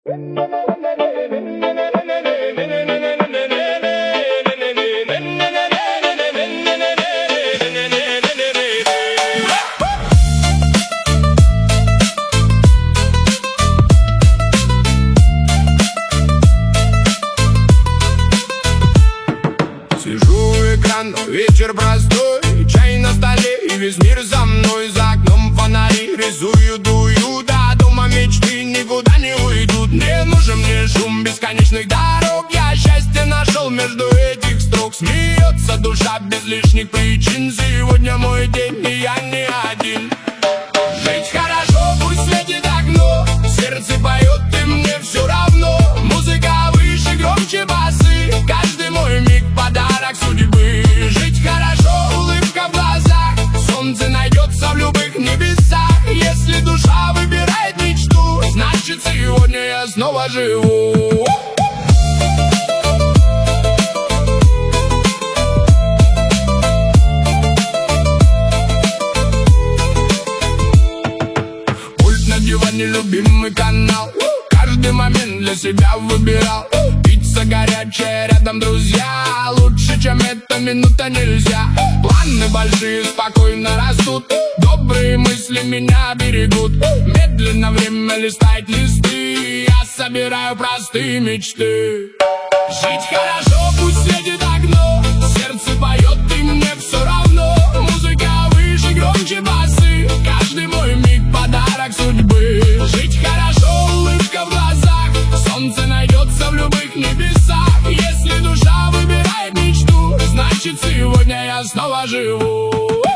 Вечер простой, чай на столе, и весь мир за мной. За окном фонари рисую, дую, до дома мечты никуда не уйдут. Не нужен мне шум бесконечных дорог, я счастье нашел между этих строк. Смеется душа без лишних причин, сегодня мой день, и я не один. Жить хорошо, пусть светит окно, сердце поет, и мне все равно. Музыка выше, громче басы, каждый мой миг подарок судьбы. Жить хорошо, улыбка в глазах, солнце найдется в любых небесах. Если душа выбирает мечту, значит сегодня я снова живу. Пульт на диване, любимый канал, каждый момент для себя выбирал. Пицца горячая, рядом друзья, лучше, чем эта минута, нельзя. Планы большие спокойно растут, добрые мысли меня берегут. Медленно время листает листы, я собираю простые мечты. Жить хорошо, пусть светит окно, сердце поет, и мне все равно. Музыка выше, громче басы, каждый мой миг подарок судьбы. Жить хорошо, улыбка в глазах, солнце найдется в любых небесах. Если душа выбирает мечту, значит сегодня я снова живу.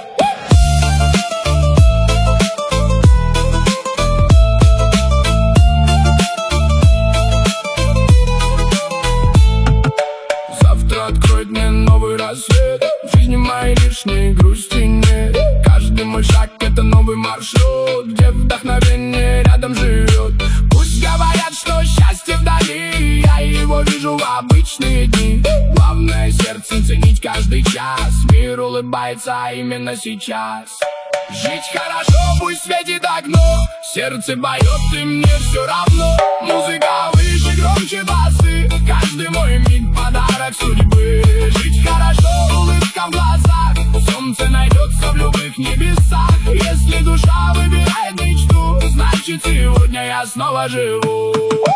Завтра откроет мне новый рассвет, в жизни моей лишней грусти нет. Каждый мой шаг — это новый маршрут, где вдохновение рядом живет. Пусть говорят, что счастье вдали, я его вижу в обычные дни. Главное сердцем ценить каждый час, мир улыбается именно сейчас. Жить хорошо, пусть светит окно, сердце поет, и мне все равно. Музыка выше, громче басы, каждый мой миг подарок судьбы. Жить хорошо, улыбка в глазах, солнце найдется в любых небесах. Если душа выбирает мечту, значит сегодня я снова живу.